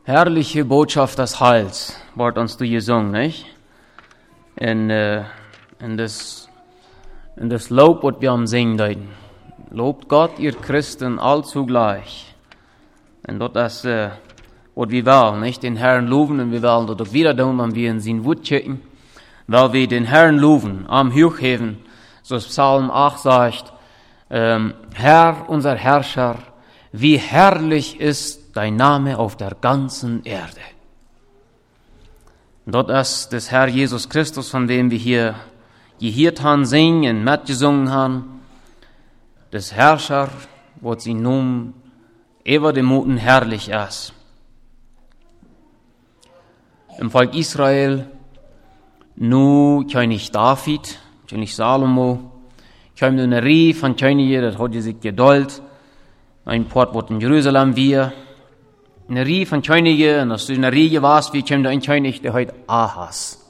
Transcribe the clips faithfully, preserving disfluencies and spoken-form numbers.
Herrliche Botschaft des Heils, wird uns du gesungen, nicht? In, äh, in das, in das Lob, was wir am Singen deuten. Lobt Gott, ihr Christen, allzugleich. Und das ist, äh, was wir wollen, nicht? Den Herrn loben, und wir wollen das auch wieder tun, wenn wir in sein Wort schicken, weil wir den Herrn loben, am Hochheben, so Psalm acht sagt, ähm, Herr, unser Herrscher, wie herrlich ist dein Name auf der ganzen Erde. Dort ist das Herr Jesus Christus, von dem wir hier gehört haben, singen, mitgesungen haben. Das Herrscher, wo sie nun über dem Muten herrlich ist. Im Volk Israel, nu König David, König Salomo, kam eine Reihe von Königen, das hat sich geduld. Ein Port, wo in Jerusalem wir. Eine Reihe von Königen, und als du in der Reihe warst, wie kam da ein König, der heißt Ahas.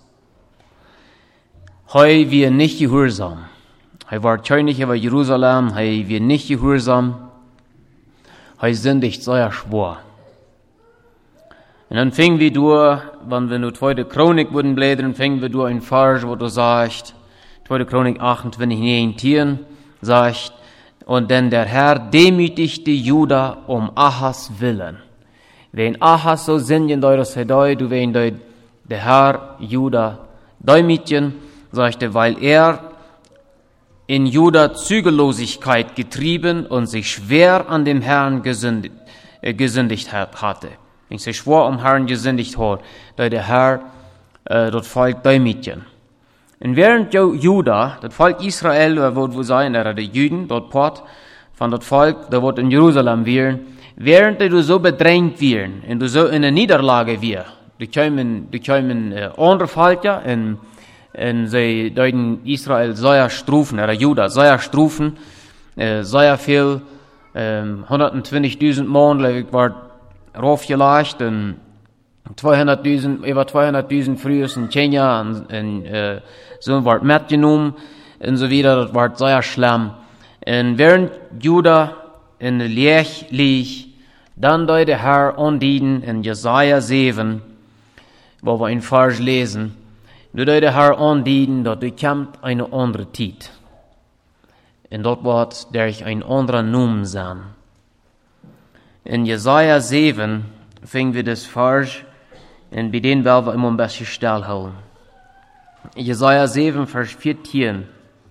Heu wir nicht gehorsam. Hij war König über Jerusalem, hij wir nicht gehorsam. Hij sündigt sehr schwor. Und dann fingen wir durch, wenn wir nur zweite Chronik wurden blättern, fingen wir durch ein Vers, wo du sagst, zweite Chronik achtundzwanzig, neunzehn, sagt, und denn der Herr demütigte Juda um Ahas willen. Wenn Ahas so singen, das Hedoi, du wenn der Herr Juda demütigen, sagte, weil er in Juda Zügellosigkeit getrieben und sich schwer an dem Herrn gesündigt, äh, gesündigt hatte. Wenn sich schwer am Herrn gesündigt hat, da der Herr äh, das Volk demütigen. Und während Juda, das Volk Israel, wo wo sein, der die Juden, dort Port von das Volk, da wird in Jerusalem wären, während du so bedrängt wären, und du so in der Niederlage wir, du kämen, du kämen äh, andere Völker, und, und sie deuten Israel sehr strufen, oder Juda sehr strufen, äh, sehr viel, äh, hundertzwanzigtausend Mann, war raufgelegt, und zweihunderttausend, über zweihunderttausend früher in Kenia, und, und äh, so wird mitgenommen, und so wieder, das war sehr schlimm. Und während Juda in der Lech liegt, dann deut der Herr andienen in Jesaja sieben, wo wir ein Vers lesen, du deut der Herr andienen, dort kommt eine andere Zeit. Und dort wird der ich ein anderer Numen sein. In Jesaja sieben fingen wir das Vers, und bei denen werden wir immer ein bisschen stillhalten. Jesaja sieben, Vers vierzehn.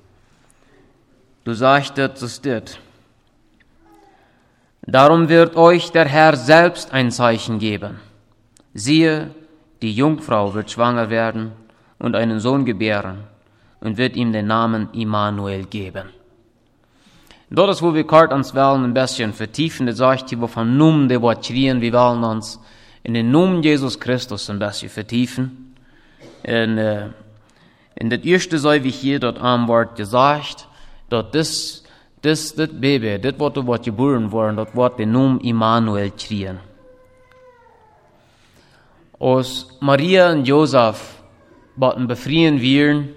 Du sagst, das ist das. Darum wird euch der Herr selbst ein Zeichen geben. Siehe, die Jungfrau wird schwanger werden und einen Sohn gebären und wird ihm den Namen Immanuel geben. Dort ist, wo wir gerade uns wollen, ein bisschen vertiefen, das sagt hier, wovon Numen, der wird schreien, wir wollen uns in den Namen Jesus Christus ein bisschen vertiefen. Und, äh, in das erste sei wie hier dort am Wort gesagt, dort das, das, das Baby, das wird dort geboren worden, dort wird den Namen Immanuel schreien. Aus Maria und Josef wollten befreien wir,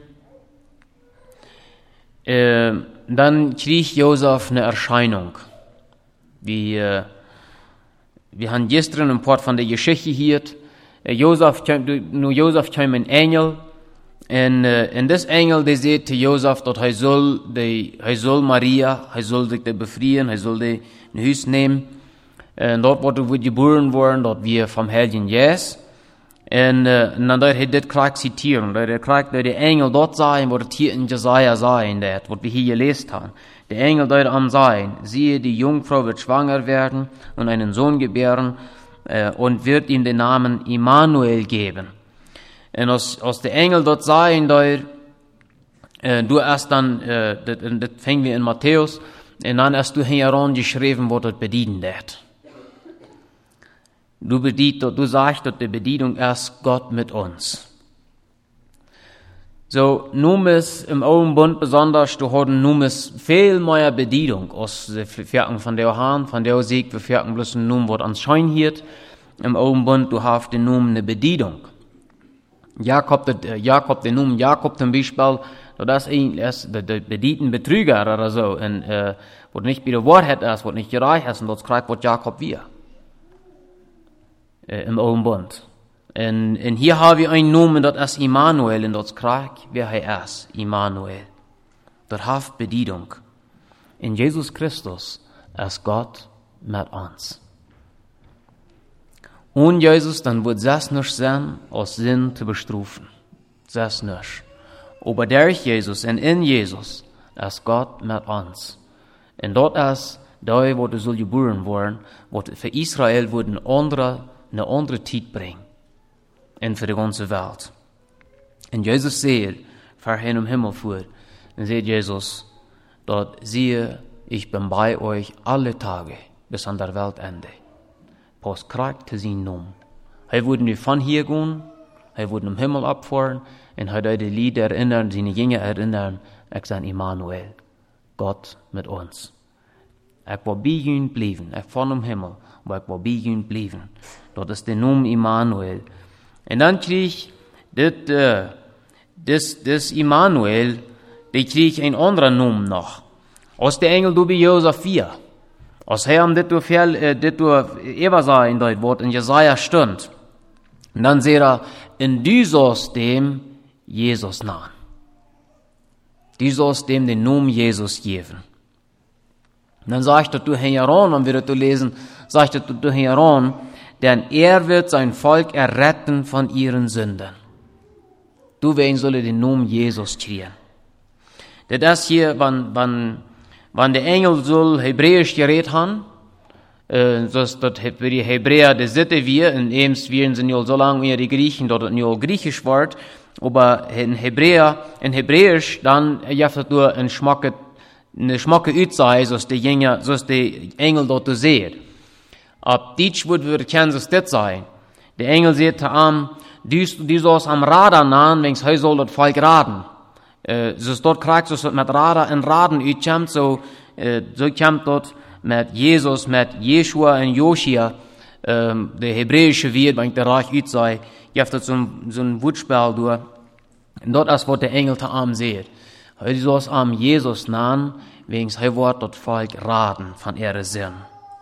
äh, dann kriegt Josef eine Erscheinung. Wie, äh, wir haben gestern ein Part von der Geschichte hier. Äh, Josef, nur Josef kam ein Engel, und, äh, und das Engel, der sagt zu Josef, dass er soll, die, er soll Maria, er soll sich befreien, er soll die in Haus nehmen. Und dort wurde wir geboren worden, dort wir vom Heiligen Jesus. Und, äh, und dann dort hat das Krieg zitieren, dort der Krieg, dort der Engel dort sein, wo das hier in Jesaja sein, das, was wir hier gelesen haben. Der Engel dort am sein, siehe, die Jungfrau wird schwanger werden und einen Sohn gebären, äh, und wird ihm den Namen Immanuel geben. Und als, als der Engel dort sein, dort, äh, du erst dann, äh, das, das fängen wir in Matthäus, und dann erst du heran geschrieben, wo das bedienen wird. Du bedient, du sagst, dass die Bedienung erst Gott mit uns. So, nun ist im Alten Bund besonders, du hast nun ist viel mehr Bedienung aus den Verken von der Johann, von der Sieg, wir Verken bloß ein Nun, was anscheinend hier. Im Alten Bund, du hast den Nun eine Bedienung. Jakob, der, Jakob, den Namen Jakob zum Beispiel, das ist eigentlich der, der bedienten Betrüger oder so, und, äh, wo nicht bei der Wahrheit ist, wo nicht gereich ist, und das kriegt, was Jakob wir. äh, im Alten Bund. Und, und hier haben wir einen Namen, das ist Immanuel, und das Krieg, wer er ist, Immanuel. Das hat Bedeutung. In Jesus Christus ist Gott mit uns. Und Jesus, dann wird das nicht sein, aus Sinn zu bestrafen. Das nicht. Aber durch Jesus und in Jesus ist Gott mit uns. Und dort ist da, wo du soll geboren worden, wo für Israel wird eine andere, eine andere Zeit bringen. Und für die ganze Welt. Und Jesus sagt, fahr hin im Himmel fuhr, dann sagt Jesus, dort siehe, ich bin bei euch alle Tage bis an der Weltende. Pas Krieg zu sein Namen. Er würde nicht von hier gehen, er würde im Himmel abfahren, und er würde die Lieder erinnern, seine Jünger erinnern, ich sage Immanuel, Gott mit uns. Ich will bei ihnen bleiben, ich von im Himmel, aber ich will bei ihnen bleiben. Das ist der Name Immanuel. Und dann krieg ich das, äh, das, das Immanuel, die krieg ich einen anderen Namen noch. Aus der Engel du bei Josef vier. Aus Herrn, das du viel, äh, das du Eva sah in dort Wort, in Jesaja stund. Und dann seht er, in du sollst dem Jesus nahen. Du sollst dem den Namen Jesus geben. Und dann sagt er, du Heron, und wir das lesen, sagt er, du Heron, denn er wird sein Volk erretten von ihren Sünden. Du, wen soll den Namen Jesus kriegen? Das hier, wann, wann, wann der Engel soll Hebräisch geredet haben, äh, so ist das für die Hebräer, das sitte wir, und ebenst wir sind ja so lange wie die Griechen, dort ist ja Griechisch Wort, aber in Hebräer, in Hebräisch, dann, ja, das nur ein Schmacke, eine Schmacke Utzei, so ist die Jünger, so ist die Engel dort zu sehen. Ab Deutsch wird wir kennen, es das sein. Der Engel sagt am, du, du sollst am Radar nahen, wenn es soll das Volk raden. Äh, so ist dort kriegt, so mit Radar und Raden utkommt, so, äh, so kommt dort mit Jesus, mit Jeshua und Joschia, ähm, der hebräische Wort, wenn der Reich ut sei, gibt es so ein, so ein Wortspiel durch. Und dort ist, was der Engel zu am sieht. Du sollst am Jesus nahen, wegen es wird das Volk raden von ihrer Sinn.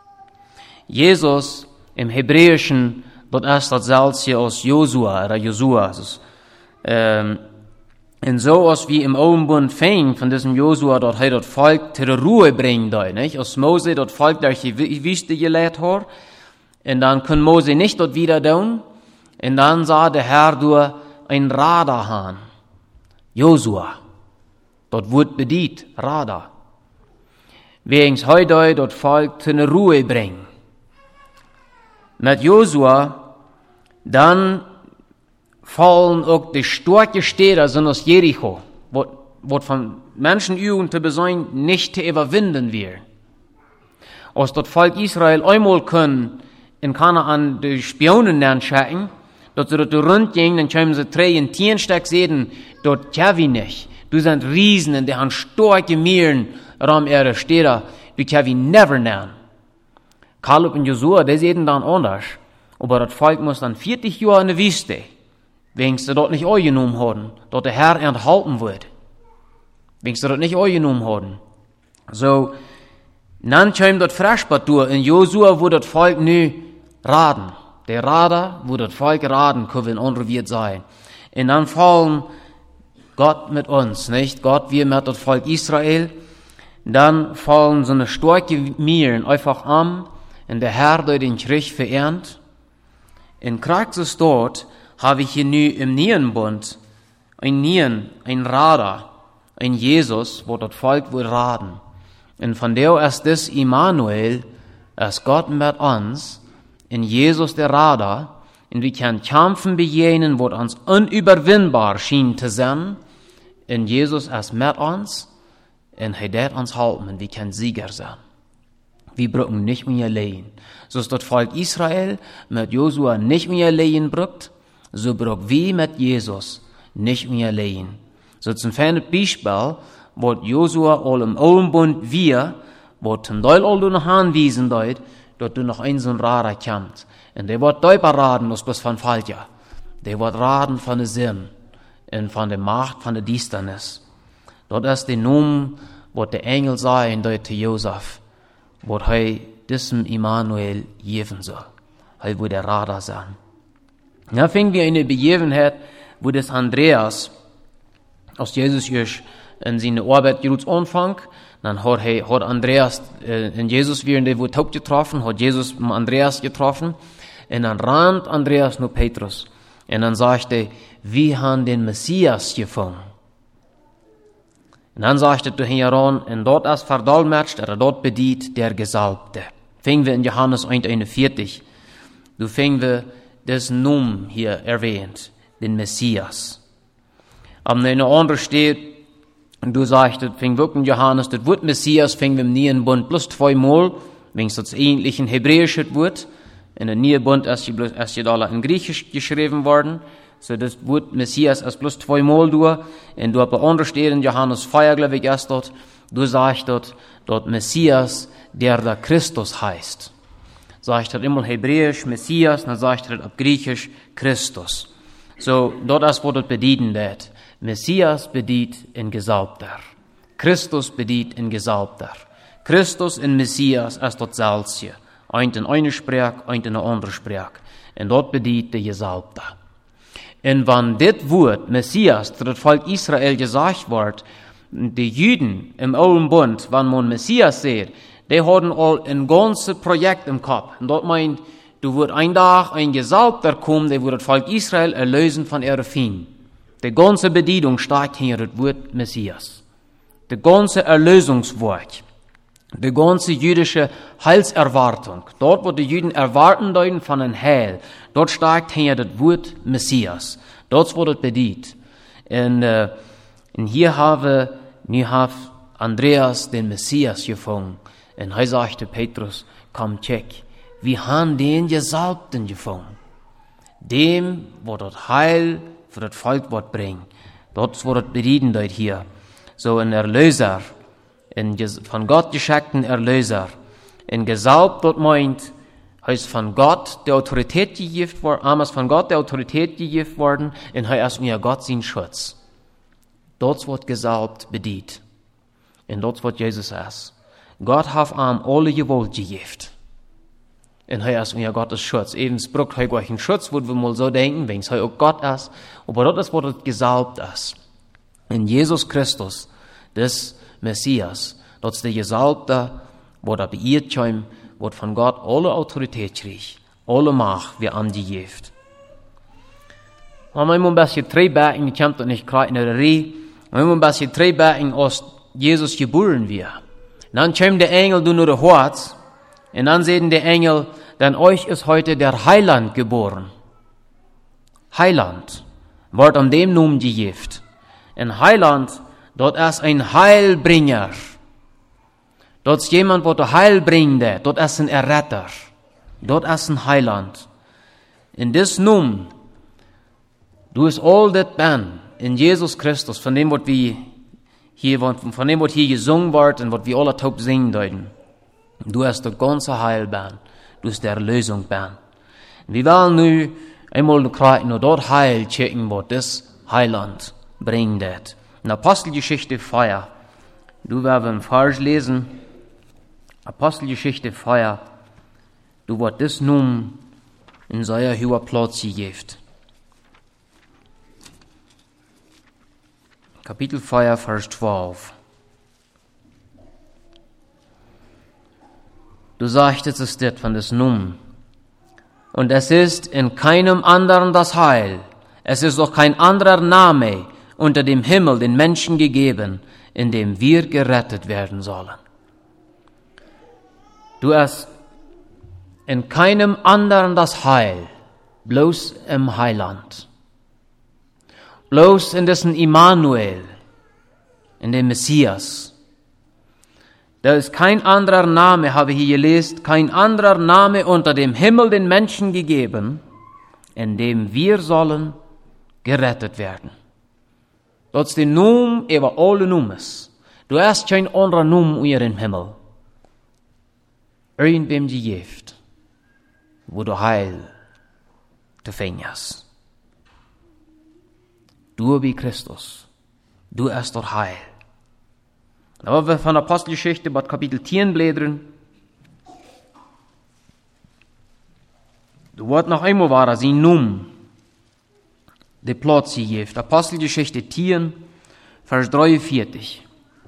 Jesus im Hebräischen, das ist das selbst aus Josua oder Josua. Ähm, und so als wie im Alten Bund fing von diesem Josua, dort hat das Volk zur Ruhe bringen, da, nicht? Als Mose das Volk durch die Wüste gelehrt hat, und dann kann Mose nicht dort wieder tun, und dann sah der Herr durch ein Radar haben. Josua. Dort wird bedient, Radar. Wegen heute das Volk zur Ruhe bringen. Mit Josua, dann fallen auch die starken Städte sind aus Jericho, was von Menschen üben zu besein, nicht zu überwinden wird. Als das Volk Israel einmal können in Kanaan die Spionen lernen schicken, dass sie dort rundgehen, dann können sie drei in Tierensteck sehen, dort kann wir nicht. Du sind Riesen und die haben starke Mieren, ram ihre Städte, du kann wir never lernen. Kaleb und Josua, die sehen dann anders. Aber das Volk muss dann vierzig Jahre in der Wüste, wegen sie dort nicht eingenommen haben, dort der Herr enthalten wird. Wegen sie dort nicht eingenommen haben. So, dann kam dort Frischbad durch, in Josua, wo das Volk nu raden. Der Rader, wo das Volk raden, können andere wird sein. Und dann fallen Gott mit uns, nicht? Gott, wir mit das Volk Israel. Dann fallen so eine starke Mieren einfach an, und der Herr durch den Krieg verehrt. In Praxis dort habe ich hier nu im Nierenbund ein Nieren, ein Radar, ein Jesus, wo das Volk will raden. Und von der ist das Immanuel, ist Gott mit uns, in Jesus der Radar, und wir können kämpfen bei jenen, wo uns unüberwindbar schien zu sein. In Jesus ist mit uns, und er wird uns halten, und wir können Sieger sein. Wir brücken nicht mehr allein. So ist das Volk Israel mit Josua nicht mehr allein brückt, so brücken wir mit Jesus nicht mehr allein. So ist ein feines Beispiel, wo Josua all im Alten Bund wir, wo zum Teil all du noch anwiesen deut, dort du noch ein so ein Radar kommt. Und der wird deutlich raten, das bis von Faltja. Der wird raten von der Sinn und von der Macht, von der Distanz. Dort ist der Name, wo der Engel sei in deut zu Josef, wo er diesem Immanuel geben soll. hei wo der Radar sein. Da fingen wir eine Begebenheit, wo das Andreas, als Jesus erst in seine Arbeit Jeruts Anfang, dann hat, he, hat Andreas äh, in Jesus während der wurde Taufe getroffen, hat Jesus Andreas getroffen, und dann rannt Andreas nur Petrus. Und dann sagte er, wir haben den Messias gefunden. Und dann sagte er heran, und dort als verdolmetscht, er dort bedient der Gesalbte. Fingen wir in Johannes eins einundvierzig. Du fingen wir das Num hier erwähnt, den Messias. Aber in einer anderen steht, und du sagst, das fing wirklich in Johannes, das Wort Messias fing wir im Neuen Bund bloß zweimal, wenn es das ähnlich in Hebräisch Wort. In der Neuen Bund ist die bloß erst in Griechisch geschrieben worden. So das Wort Messias ist bloß zweimal durch. Und du hast bei anderen steht in Johannes vier, glaube ich, erst dort. Du sagst dort, dort Messias, der da Christus heißt. Sagst dort immer Hebräisch Messias, dann sagst du dort auf Griechisch Christus. So, dort ist, wo dort bedienen wird. Messias bedient in Gesalbter. Christus bedient in Gesalbter. Christus in Messias ist dort Salzje. Eint in eine Sprach, eint in eine andere Sprach. Und dort bedient der Gesalbter. Und wenn dit Wort Messias zu das Volk Israel gesagt wird, die Juden im Alten Bund, wenn man Messias sieht, die hatten all ein ganzes Projekt im Kopf. Und dort meint, du wird ein Tag ein Gesalbter kommen, der wird das Volk Israel erlösen von ihren Feinden. Die ganze Bedienung steht hier das Wort Messias. Die ganze Erlösungswort. Die ganze jüdische Heilserwartung. Dort, wo die Juden erwarten deuten von einem Heil, dort steht hier das Wort Messias. Dort wird es bedient. Und, äh, und hier habe, hier hat Andreas den Messias gefunden. Und er sagte Petrus, komm, check. Wir haben den Gesalbten gefunden. Dem, wo das Heil für das Volk wird bringen. Dort wird es bedienen dort hier. So ein Erlöser. Ein von Gott geschenkten Erlöser. Ein Gesalbt dort meint, er ist von Gott der Autorität gegeben worden, er ist von Gott der Autorität gegeben worden, und er ist mir Gott sein Schutz. Dort wird gesalbt bedient. Und dort wird Jesus es. Gott hat ihm alle Gewalt gegeben. Und er ist mir Gottes Schutz. Eben braucht er euch einen Schutz, wo wir mal so denken, wenn es auch Gott ist. Aber dort ist, wo es gesalbt ist. In Jesus Christus, das Messias, dort ist der Gesalbte, wo er beirrt kommt, wo von Gott alle Autorität kriegt, alle Macht, wie an die gibt. Wenn man ein bisschen treiben, ich komme nicht gerade in der Reihe, wenn man ein bisschen treiben, als Jesus geboren wird, dann kommt der Engel durch das Herz, und dann sehen der Engel, denn euch ist heute der Heiland geboren. Heiland wird an dem Namen gegeben. Ein Heiland, dort ist ein Heilbringer. Dort ist jemand, der das Heil bringt, dort ist ein Erretter. Dort ist ein Heiland. In diesem Namen, du ist all das ben, in Jesus Christus, von dem, was wir hier, von dem, was hier gesungen wird, und was wir alle taub singen deuten. Du hast das ganze Heil ben. Du hast der Erlösung ben. Wir wollen nu einmal nur dort Heil checken, was das Heiland bringt. In Apostelgeschichte vier, du werden im Vers lesen, Apostelgeschichte vier, du wird das nun in seiner hohen Platz gegeben. Kapitel vier, Vers zwölf. Du sagst, es ist das von des Numm. Und es ist in keinem anderen das Heil. Es ist auch kein anderer Name unter dem Himmel den Menschen gegeben, in dem wir gerettet werden sollen. Du hast in keinem anderen das Heil, bloß im Heiland. Bloß in dessen Immanuel, in dem Messias. Da ist kein anderer Name, habe ich hier gelesen, kein anderer Name unter dem Himmel den Menschen gegeben, in dem wir sollen gerettet werden. Dort ist der Num über alle Numes. Du hast kein anderer Num unter dem Himmel. Irgendwem die Gift, wo du Heil zu finden hast. Du wie Christus, du hast dort Heil. Aber wir von der Apostelgeschichte bei Kapitel zehn blättern. Du wird noch einmal war, sie nun de Platz gegeben. Apostelgeschichte zehn, Vers dreiundvierzig.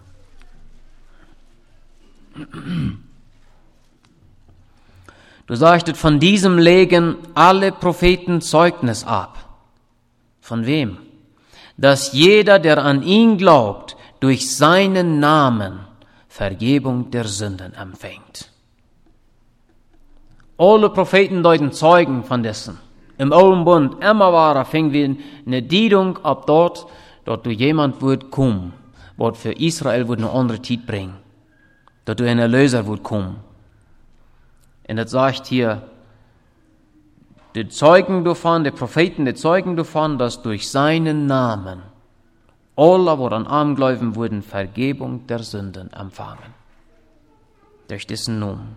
Du sagst, von diesem legen alle Propheten Zeugnis ab. Von wem? Dass jeder, der an ihn glaubt, durch seinen Namen Vergebung der Sünden empfängt. Alle Propheten deuten Zeugen von dessen. Im Alten Bund immer war, fing wir eine Diedung ab dort, dort du jemand wird kommen, was für Israel wird eine andere Zeit bringen. Dort du ein Erlöser wird kommen. Und das sagt hier, die Zeugen davon, die Propheten, die Zeugen davon, dass durch seinen Namen alle, wo an Arm glauben würden, Vergebung der Sünden empfangen. Durch diesen Namen.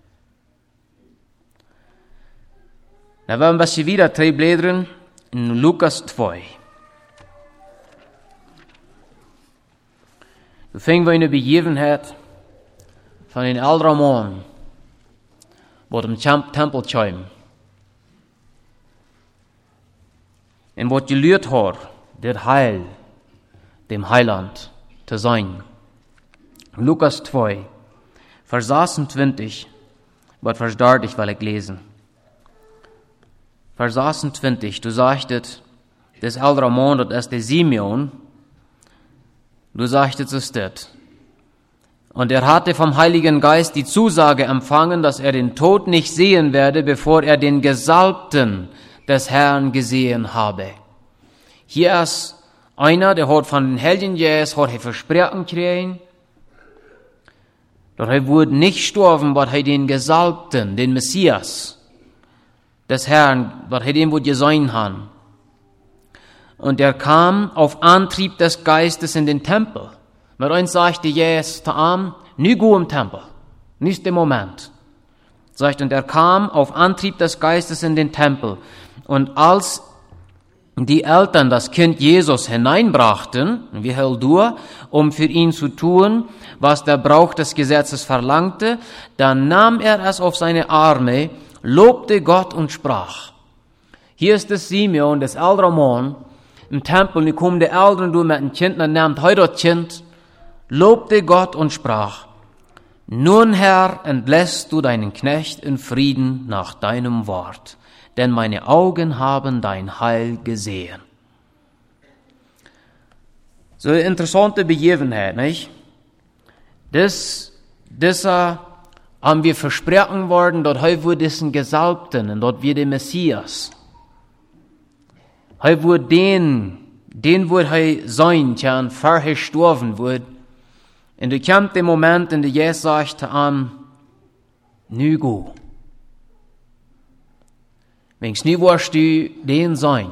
Da werden wir wieder drei Blättern in Lukas zwei. Da fingen wir eine Begebenheit von den älteren Mann, wo im Tempel kam. Und was gelehrt hat, der Heil, dem Heiland zu sein. Lukas zwei, Vers sechsundzwanzig, was Vers dreißig will ich lesen. Vers sechsundzwanzig, du sagtest, das ältere Mann, das ist der Simeon, du sagtest es das. Und er hatte vom Heiligen Geist die Zusage empfangen, dass er den Tod nicht sehen werde, bevor er den Gesalbten des Herrn gesehen habe. Hier ist einer, der hat von den Helden Jesus, hat er Versprechen gekriegt, dass er wurde nicht sterben, weil er den Gesalbten, den Messias des Herrn, was er dem wohl gesehen hat. Und er kam auf Antrieb des Geistes in den Tempel. Mit uns sagte Jesus zu ihm, nie go im Tempel, nicht im Moment. Sagt, und er kam auf Antrieb des Geistes in den Tempel. Und als die Eltern das Kind Jesus hineinbrachten, wie hell du, um für ihn zu tun, was der Brauch des Gesetzes verlangte, dann nahm er es auf seine Arme, lobte Gott und sprach. Hier ist das Simeon, das ältere Mann, im Tempel, und kommen die Eltern du mit dem Kind, und nehmt heute das Kind, lobte Gott und sprach, nun Herr, entlässt du deinen Knecht in Frieden nach deinem Wort, denn meine Augen haben dein Heil gesehen. So eine interessante Begebenheit, nicht? Das, dieser haben wir versprochen worden, dort heu wurde diesen Gesalbten, und dort wird der Messias. Heu wurde den, den wird heu sein, der an vorher gestorben wird. Und da kommt der Moment, in dem Jesus sagt zu ihm, nu go. Wenn's nie wirst du den sein,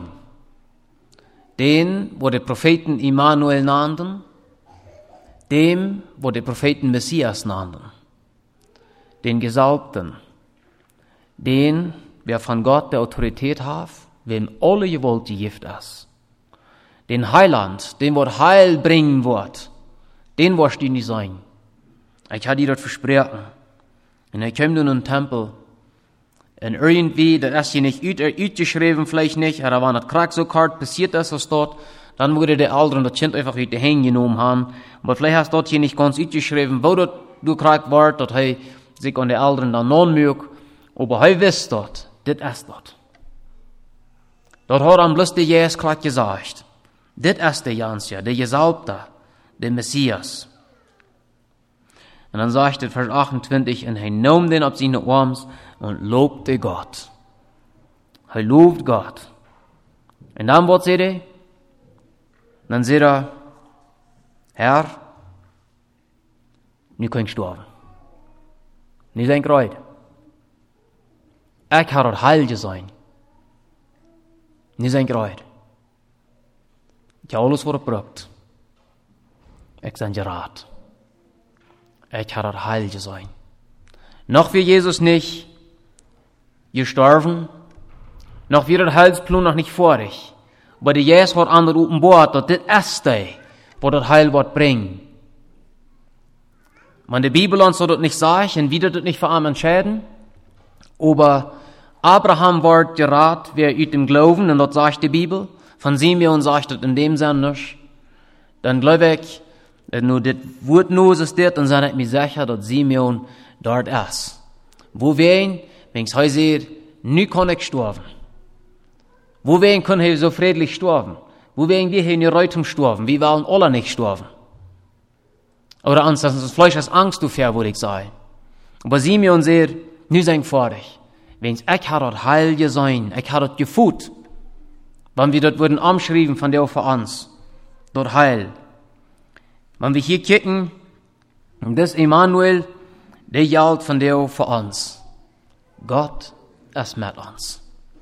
den, wo die Propheten Immanuel nannten, dem, wo die Propheten Messias nannten, den Gesalbten, den, wer von Gott der Autorität hat, wem alle Gewalt gegeben ist, den Heiland, den wo Heil bringen wird, den wirst du nicht sein. Ich hatte dir das versprochen. Und er kam in den Tempel. Und irgendwie, das ist hier nicht ausgeschrieben, vielleicht nicht, aber wenn das Krieg so kalt passiert ist, was dort, dann würde der Eltern das Kind einfach wieder hingenommen haben. Aber vielleicht hast du dort hier nicht ganz ausgeschrieben, wo dort du Krieg war, dass er sich an die Eltern dann non mög. Aber er wisst dort, das ist dort. Dort hat am bloß der Jesus Krieg gesagt, das ist der Jansja, der Gesalbte, der Messias. Und dann sagt er, Vers achtundzwanzig, und er nahm den auf seine Arme und lobte Gott. Er lobt Gott. Und dann, was sagt er? Dann sagt er, Herr, nu kann ich sterben. Nu sein Kreuz. Ich habe das Heil sein. Nu sein Kreuz. Ich habe alles, was er braucht. Ich sein Rat. Ich habe das Heil sein. Noch wird Jesus nicht gestorben, noch wird der Heilsplan noch nicht vorig. Aber der Jesus hat andere offenbart, dass das ist der, wo das Heil wird bringen. Wenn die Bibel uns so das nicht sagt, und wieder das nicht für einen entscheiden, aber Abraham wird gerat, wer ut dem Glauben, und dort sagt die Bibel, von Simeon sagt es in dem Sinne nicht. Dann glaube ich, nur das Wort nur ist das, und dann ich mir sicher, dass Simeon dort ist. Wo wen, wenn ich heute nu kann ich sterben. Wo wen kann ich so friedlich sterben? Wo wen wir hier in die Reutum sterben? Wir wollen alle nicht sterben. Oder Angst, dass uns vielleicht als Angst du fair, würde ich sagen. Aber Simeon sagt, nu sein fertig. Wenn ich habe dort heil gesehen, ich habe dort gefühlt, wenn wir dort wurden anschrieben von der für uns, dort heil. Wenn wir hier kicken, das Emmanuel, der jalt von der für uns. Gott ist mit uns.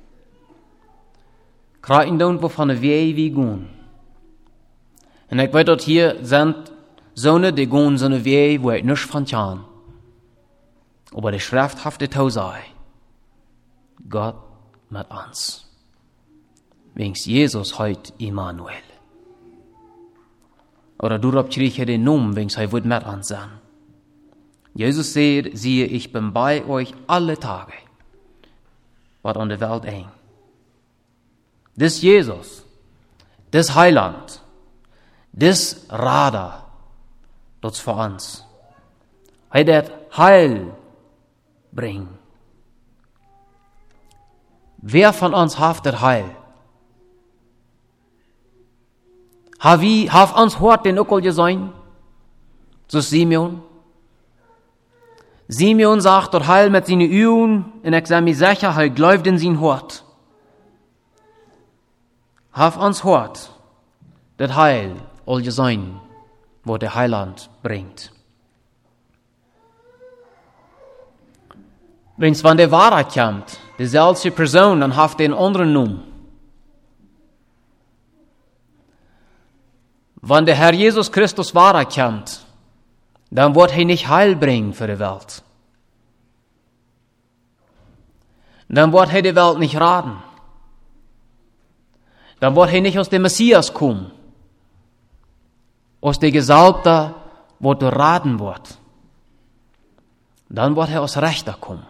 Kraken don't wovon wir wie gehen. Und ich weiß, dort hier sind Söhne, die gehen so eine Wege, wo ich nicht von kann. Aber die Schrift hafte tau sei. Gott mit uns. Wings Jesus heut Immanuel. Oder du habt kriege den Namen, wings er wird mit uns sein. Jesus sagt, siehe, ich bin bei euch alle Tage, was an der Welt eng. Das Jesus, das Heiland, das Rader, das für uns. Er wird Heil bringen. Wer von uns hat das Heil? Haf wie, haf uns hört den Uckel gesehen? So Simeon. Simeon sagt dort Heil mit seinen Üben, und ich sage mir sicher, er glaubt in sein Hort. Haf uns hört, das Heil all gesehen, wo der Heiland bringt. Wenn's von der Wahrheit kommt, dieselbe Person, dann haft den anderen Namen. Wenn der Herr Jesus Christus Wahrheit kommt, dann wird er nicht Heil bringen für die Welt. Dann wird er die Welt nicht raten. Dann wird er nicht aus dem Messias kommen. Aus der Gesalbte, wo du raten wird. Dann wird er aus Rechter kommen.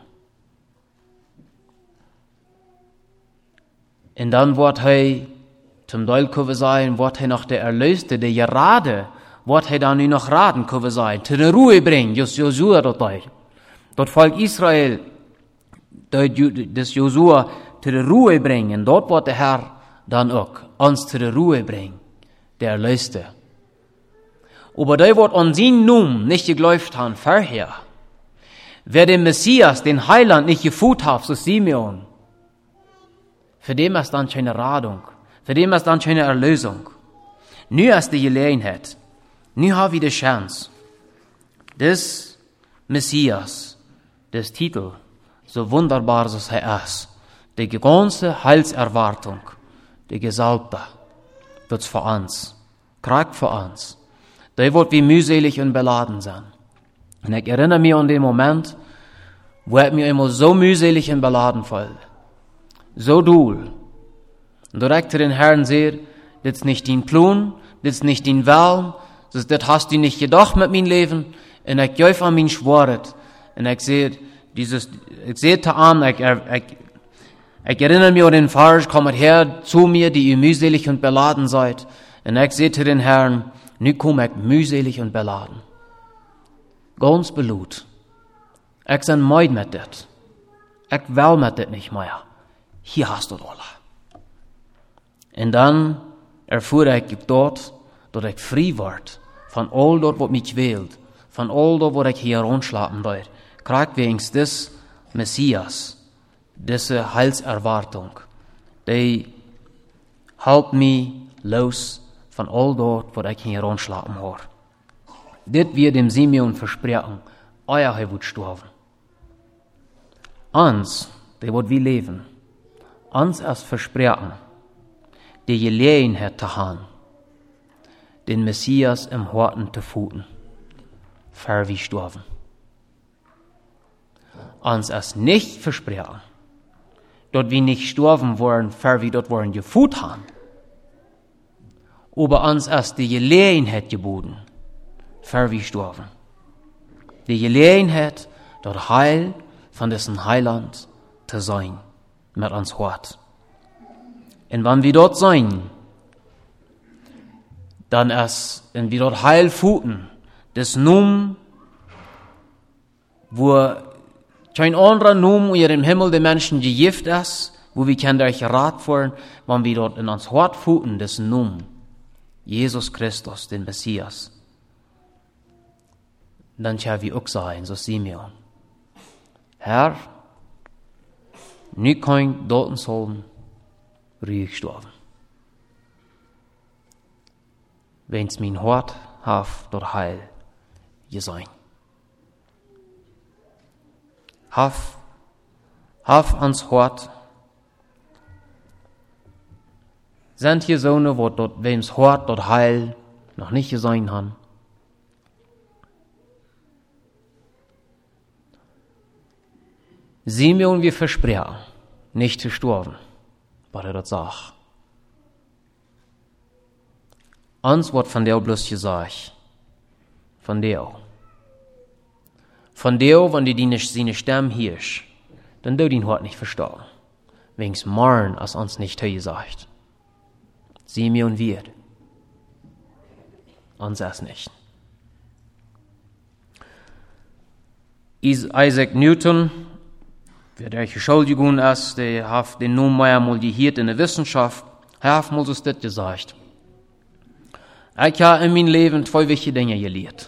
Und dann wird er zum Teil können sein, wird er noch der Erlöste, der gerade, wird er dann nur noch raten können sein, zu der Ruhe bringen, just Josua dort. Dort Volk Israel, das Josua zu der Ruhe bringen, dort wird der Herr dann auch uns zu der Ruhe bringen, der Erlöste. Aber der wird an seinen Namen nicht geglaubt haben, vorher. Wer den Messias, den Heiland, nicht gefühlt hat, so Simeon, für den ist dann keine Radung, für den ist dann keine Erlösung. Nu ist die Gelegenheit, nu haben wir die Chance, das Messias, das Titel, so wunderbar als er ist, die ganze Heilserwartung, die Gesalbte, wird für uns, kriegt für uns, der wird wie mühselig und beladen sein. Und ich erinnere mich an den Moment, wo ich mir immer so mühselig und beladen fühle. So dool. Und direkt zu den Herrn sehe, das ist nicht dein Plan, das ist nicht dein Willen, das, das hast du nicht gedacht mit meinem Leben, und ich gehe an mein Schworet, und ich sehe, dieses, ich sehe zu an, ich, ich, ich erinnere mich an den Vers, kommt her zu mir, die ihr mühselig und beladen seid, und ich sehe zu den Herrn, nu komme ich mühselig und beladen. Ganz belut. Ich bin meid mit das. Ich will mit das nicht mehr. Hier hast du das alle. Und dann erfuhr ich dort, dass ich frei werde von all dort, was mich quält, von all dort, wo ich hier runterschlafen werde. Krieg wenigstens das Messias, diese Heilserwartung, die hält mich los von all dort, wo ich hier runterschlafen habe. Das wird dem Simeon versprechen, euer Herr wird sterben. Uns, der wird wie leben, uns erst versprechen, die Gelegenheit zu haben, den Messias im Horten zu futen, für wie sterben. Uns erst nicht versprechen, dort wir nicht sterben wollen, für wie dort wollen gefut haben, aber uns erst die Gelegenheit geboten, für wie sterben. Die Gelegenheit, dort Heil von dessen Heiland zu sein. mit uns Hort. Und wenn wir dort sein, dann ist, wenn wir dort heil futen, das Numm, wo kein anderer Numm in dem Himmel der Menschen gegift ist, wo wir können euch Rat führen, wenn wir dort in uns Hort futen, das Numm, Jesus Christus, den Messias. Dann können wir auch sagen, so Simeon, Herr, nu kein doten sollen ruhig sterben. Wenn's mein Hort haf dort heil gesein. Haf, haf ans Hort. Sind hier Söhne, wo dort, wem's Hort dort heil noch nicht gesein han. Simeon wir versprechen, nicht zu sterben, was er dort sagt. Uns wird von der bloß gesagt, von der. Von der, wenn die die nicht seine Stimme hirsch, dann du den Hort nicht verstehen. Wings morgen, als uns nicht gesagt. Simeon wird. Uns es nicht. Isaac Newton, wer der Schuldigung ist, der hat den nun mal gehiert in der Wissenschaft, er hat mal so das gesagt. Ich habe in meinem Leben zwei wichtige Dinge gelernt.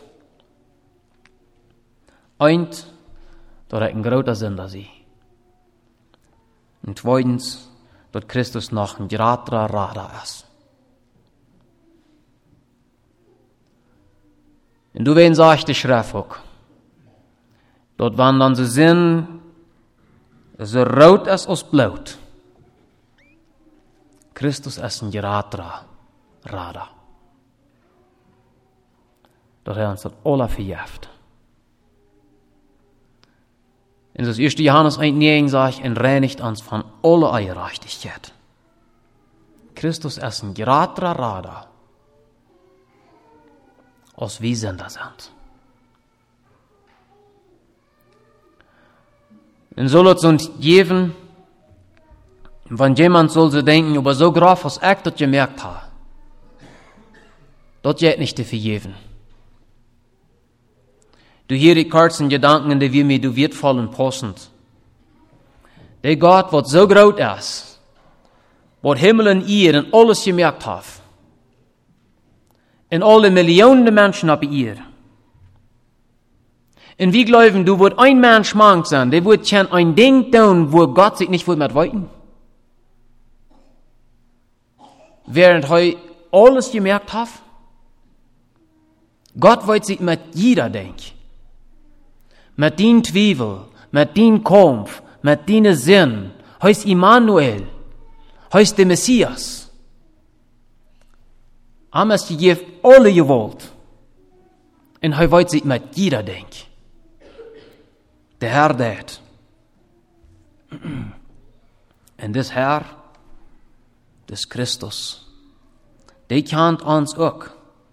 Eins, dass ich ein großer Sünder bin. Und zweitens, dass Christus noch ein geraderer Rader ist. Und du wen sagst die Schrift auch, dort waren dann so Sinn, so rot als aus Blut. Christus ist ein geraderer Rader. Dort hat uns das alle verjährt. In das erste Johannes eins neun sagt, und reinigt uns von aller Ungerechtigkeit. Christus ist ein geraderer Rader, als wir Sünder sind. Und soll es uns geben, wenn jemand soll so denken, aber so groß, was ich das gemerkt habe, das geht nicht zu vergeben. Du hier die kurzen Gedanken, die wir mir du wird fallen passend. Der Gott, was so groß ist, was Himmel und Erde und alles gemerkt hat, und alle Millionen Menschen auf ihr. Und wir glauben, du wird ein Mensch mank sein, der wird schon ein Ding tun, wo Gott sich nicht mit weiten. Während er alles gemerkt hat, Gott wollte sich mit jeder denken. Mit den Zweifel, mit den Kampf, mit den Sinn, heißt Immanuel, heißt der Messias. Am es gegeben alle gewollt. Und er wollte sich mit jeder denken. Der Herr dat. Und das Herr, das Christus, der kennt uns auch.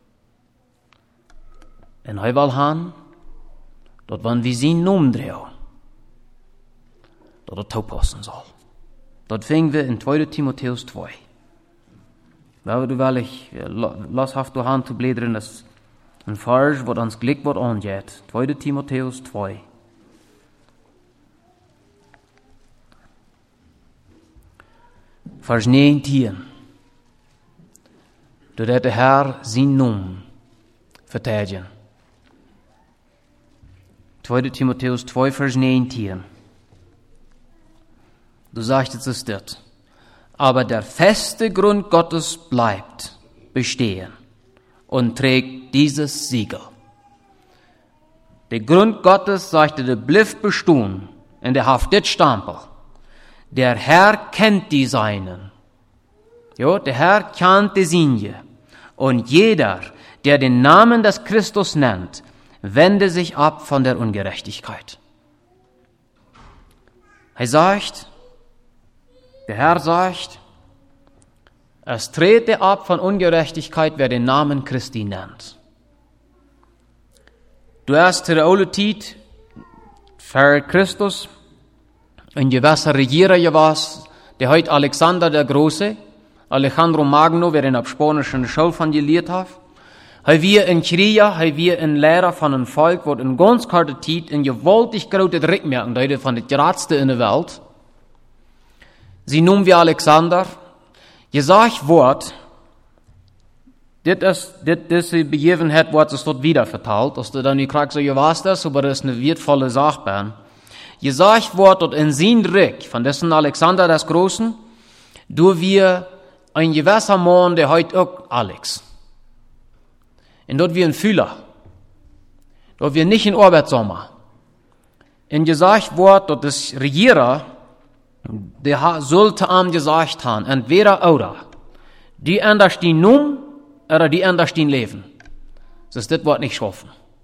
Und er will haben, dat wann wir sein Namen drehen, dat er toepassen soll. Dat fingen wir in zweiter Timotheus zwei. Weil du weil ich, lass haft du Hand zu blädern, das ein Vers, was uns Glück wird angeht. zweiter Timotheus zwei. Vers neunzehn. Da hat der Herr sein Namen verteidigen. zweiter Timotheus zwei, Vers neunzehn. Du sagst es das. Aber der feste Grund Gottes bleibt bestehen und trägt dieses Siegel. Der Grund Gottes, sagte, der blieb bestehen und der haft dit Stempel. Der Herr kennt die Seinen. Jo, der Herr kennt die Sinje. Und jeder, der den Namen des Christus nennt, wende sich ab von der Ungerechtigkeit. Er sagt, der Herr sagt, es trete ab von Ungerechtigkeit, wer den Namen Christi nennt. Du hast der alte Zeit für Christus ein gewisser Regierer gewesen, der heute Alexander der Große, Alejandro Magno, wer in der spanischen Schule von gelehrt hat, Hij wir in Krieger, hij wir een Lehrer van een volk, wat in ganz korte tijd een gewaltig grote druk merken deed van het grootste in de wereld. Sie noemen wir Alexander. Gesagt wordt, dit is, dit, diese Begebenheit wordt es dort wieder vertalt, als du dann nicht kriegst, so, je was das, aber das ist eine wertvolle Sache. Gesagt wordt, dat in zijn druk, van dessen Alexander des Großen, du wir ein gewisser Mann, der heute auch Alex. Und dort wir ein Fühler. Dort wir nicht ein Arbeitsamer. Und gesagt wird, dort das Regierer, der sollte am gesagt haben, entweder oder, die anders die Numm, oder die anders die Leben. Das das wird nicht schaffen.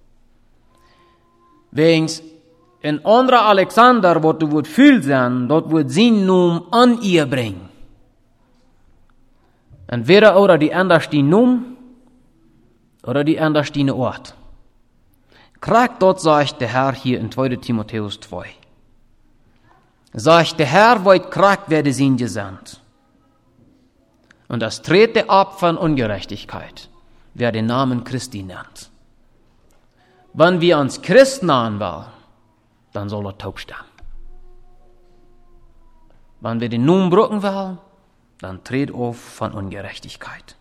Wegen ein anderer Alexander, wo du wird fühl sein, dort wird sein Numm an ihr bringen. Entweder oder die anders die Numm, oder die anders die Ort. Krieg dort, sagt der Herr hier in zweiter Timotheus zwei. Sagt der Herr, wollt krieg werde sein gesandt. Und das trete ab von Ungerechtigkeit, wer den Namen Christi nennt. Wenn wir uns Christen anwählen, dann soll er taub stehen. Wenn wir den Namen brücken wollen, dann tritt auf von Ungerechtigkeit.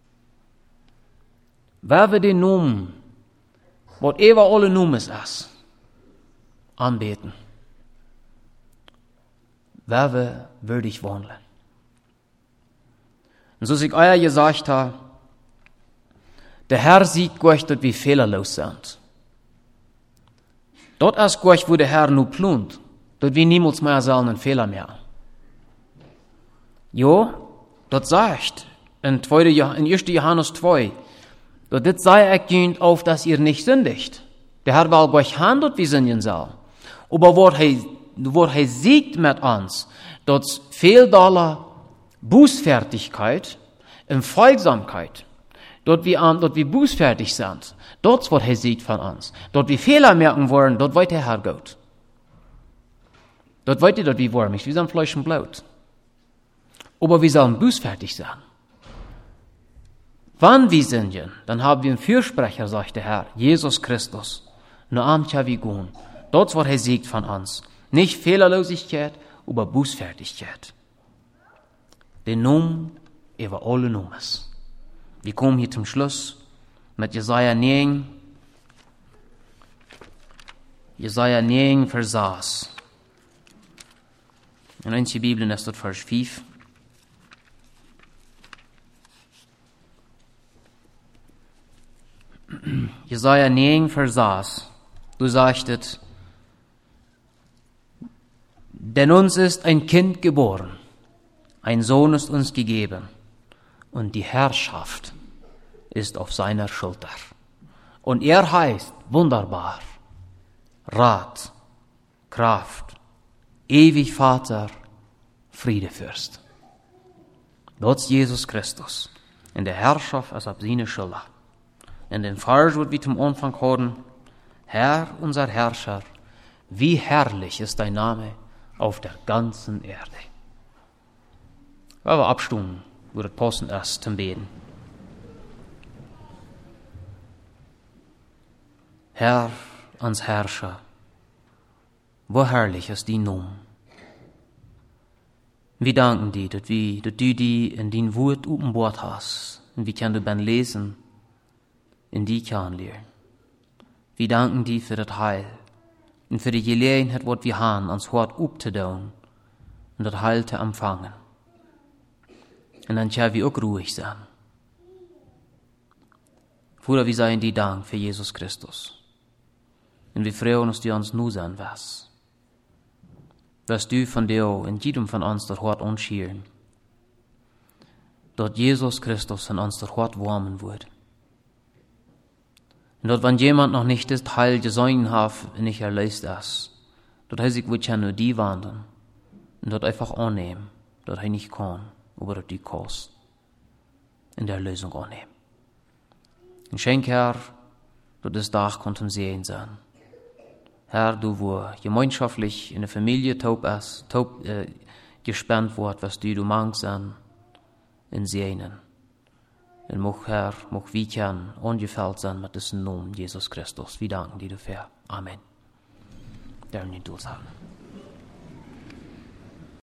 Wer wir den Namen, whatever alle Namen ist, anbeten. Wer wir würdig wandeln. Und so sich euer gesagt hat, der Herr sieht euch, dass wir fehlerlos sind. Dort ist euch, wo der Herr nur plant, dass wir niemals mehr sollen einen Fehler mehr. Jo, dort sagt, in, in erster Johannes zwei, dort das sei erkennt auf, dass ihr nicht sündigt. Der Herr will euch handelt, wie sündigen soll. Aber wo er, wo er siegt mit uns, dort fehlt aller Bußfertigkeit und Folgsamkeit. Dort wir, dort wir bußfertig sind, dort wird er siegt von uns. Dort wir Fehler merken wollen, dort weiß der Herr Gott. Dort weiß er, dort wir wollen nicht, wir sind Fleisch und Blut. Aber wir sollen bußfertig sein. Wann wir sündigen, dann haben wir einen Fürsprecher, sagt der Herr, Jesus Christus. Nur amtja wie gehen. Dort wird er siegt von uns. Nicht Fehlerlosigkeit, aber Bußfertigkeit. Den Namen über alle Nummers. Wir kommen hier zum Schluss mit Jesaja neun. Jesaja neun, Vers sechs. In einige Bibeln ist dort Vers fünf. Jesaja neun, Vers sechs. Du sagst, denn uns ist ein Kind geboren, ein Sohn ist uns gegeben, und die Herrschaft ist auf seiner Schulter. Und er heißt wunderbar, Rat, Kraft, ewig Vater, Friedefürst. Dort ist Jesus Christus, in der Herrschaft als ab seine Schulter. In den Vers wird wir zum Anfang hören, Herr, unser Herrscher, wie herrlich ist dein Name auf der ganzen Erde. Weil wir abstimmen, wo das passend ist zum Beten. Herr, uns Herrscher, wo herrlich ist dein Name. Wir danken dir, dass, wir, dass du die in dein Wort offenbart hast, und wir können beim Lesen in die kennenlernen. Wir danken dir für das Heil und für die Gelegenheit, was wir haben, uns Wort aufzudauen und das Heil zu empfangen. Und dann können wir auch ruhig sein. Vater, wir seien dir Dank für Jesus Christus. Und wir freuen uns, dass du uns nur sein wirst. Dass du von dir in jedem von uns das Wort anschieren. Dass Jesus Christus in uns das Wort warmen wird. Und dort, wenn jemand noch nicht das Heil gesungen hat und nicht erlöst ist, dort heißt ich, wird ja nur die wandeln und dort einfach annehmen, dort er nicht kann, aber dort die Kost in der Lösung annehmen. Und schenk, Herr, dort das Tag konnten sehen sein. Herr, du, wo gemeinschaftlich in der Familie taub ist, taub, äh, gespannt wird, was du du mangst an in Sehnen. Und moch Herr, moch wie kann, ungefällt sein mit diesem Namen Jesus Christus. Wir danken dir dafür. Amen. Der nicht durchhalten.